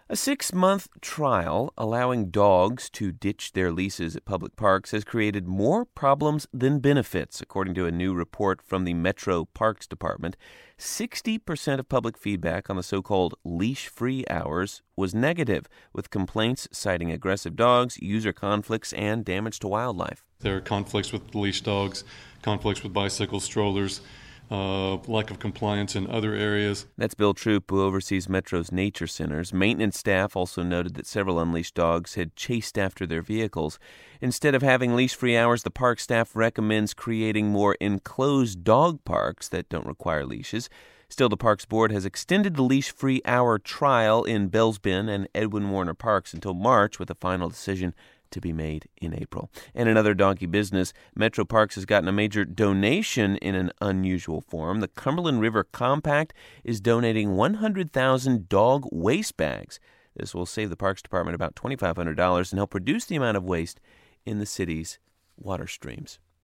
A 6-month trial allowing dogs to ditch their leashes at public parks has created more problems than benefits, according to a new report from the Metro Parks Department. 60% of public feedback on the so-called leash-free hours was negative, with complaints citing aggressive dogs, user conflicts, and damage to wildlife. There are conflicts with leash dogs, conflicts with bicycle strollers, lack of compliance in other areas. That's Bill Troop, who oversees Metro's nature centers. Maintenance staff also noted that several unleashed dogs had chased after their vehicles. Instead of having leash-free hours, the park staff recommends creating more enclosed dog parks that don't require leashes. Still, the Parks Board has extended the leash-free hour trial in Bells Bend and Edwin Warner Parks until March, with a final decision to be made in April. And another donkey business, Metro Parks has gotten a major donation in an unusual form. The Cumberland River Compact is donating 100,000 dog waste bags. This will save the Parks Department about $2,500 and help reduce the amount of waste in the city's water streams.